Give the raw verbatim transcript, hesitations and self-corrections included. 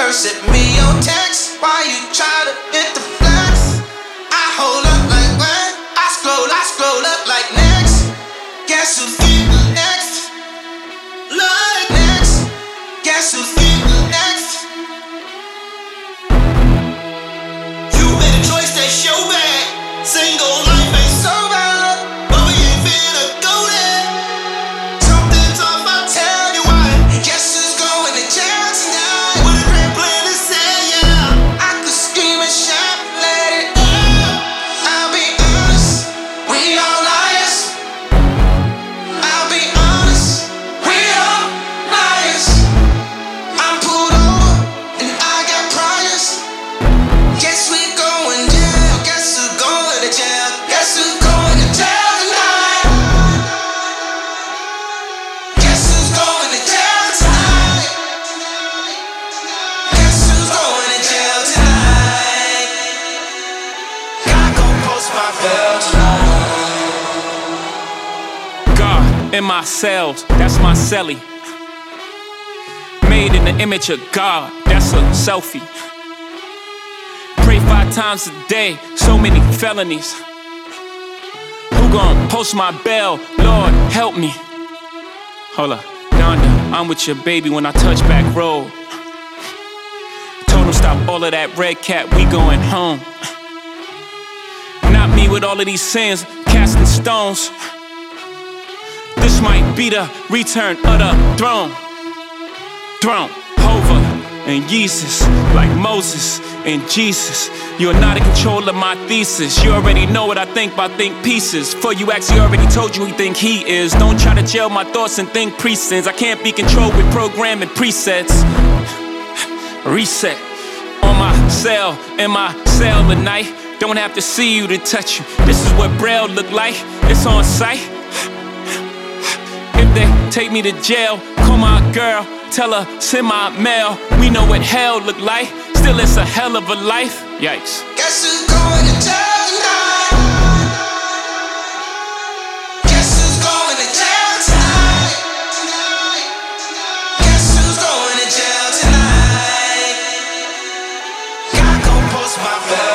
First send me your text, why you try to hit the flex? I hold up like what? I scroll, I scroll up like next. Guess who's getting next? Like next. Guess who's getting next? You made a choice that's your bad. Single life ain't so bad, but we ain't finna go there. Something's off, I'll tell you why. Guess who's going to jail tonight? With a grand plan to say, yeah. I could scream and shout, let it out. I'll be honest, we all liars. I'll be honest, we all liars. I'm pulled over and I got priors. Guess we going jail. Guess who's going to jail? Guess who's going to jail tonight? Guess who's going to jail tonight? Guess who's going to jail tonight? God gon' post my bail tonight. God in my cells, that's my celly. Made in the image of God, that's a selfie. Pray five times a day, so many felonies. Who gon' post my bail? Lord, help me. Hold up, Donda, I'm with your baby when I touch back road. Told him stop all of that red cat, we going home. Not me with all of these sins, casting stones. This might be the return of the throne. Throne, Hova, and Jesus, like Moses and Jesus. You're not in control of my thesis. You already know what I think by think pieces. For you actually already told you who you think he is. Don't try to jail my thoughts and think presents. I can't be controlled with programming presets. Reset on my cell, in my cell at night. Don't have to see you to touch you. This is what Braille look like. It's on sight. If they take me to jail, call my girl, tell her send my mail. We know what hell look like. Still, it's a hell of a life. Yikes. Guess who's going to jail tonight? Guess who's going to jail tonight? Guess who's going to jail tonight? God gon' post my bail.